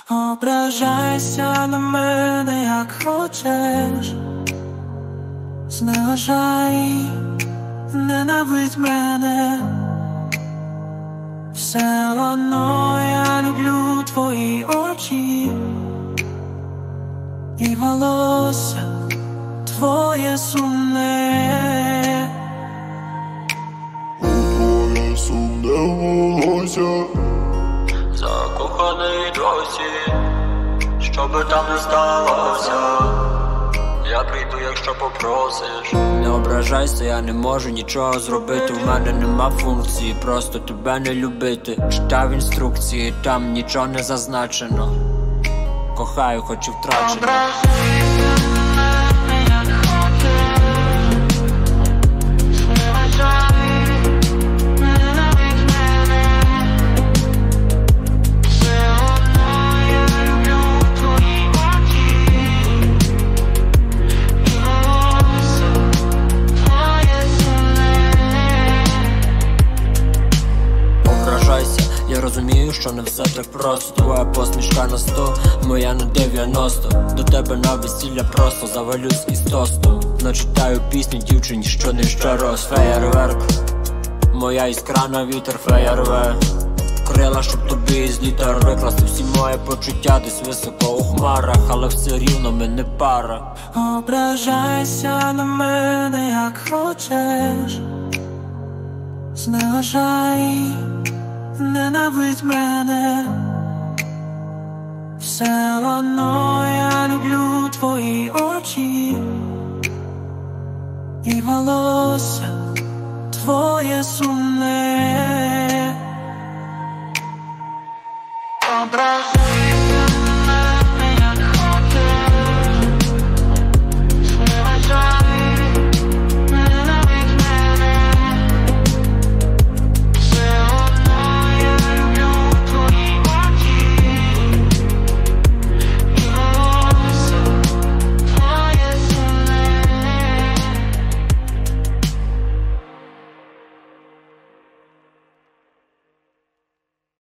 Ображайся на мене, як хочеш, зневажай, ненавидь мене. Все одно я люблю твої очі і волосся твоє сумне. Твоє сумне волосся, закоханий досі, що би там не сталося, я прийду, якщо попросиш. Не ображайся, я не можу нічого зробити. В мене нема функції, просто тебе не любити. Читав інструкції, там нічого не зазначено. Кохаю, хоч і втрачено. Я розумію, що не все так просто. Твоя посмішка на 100, моя на 90. До тебе на весілля просто завалюсь із тосту. Начитаю пісню дівчині, що не щорос. Феєрверк, моя іскра на вітер, феєрверк. Крила, щоб тобі з літер викласти всі мої почуття десь високо у хмарах, але все рівно ми не пара. Ображайся на мене, як хочеш, зневажай, ненавидь мене. Все одно я люблю твої очі і волосся твоє сумне.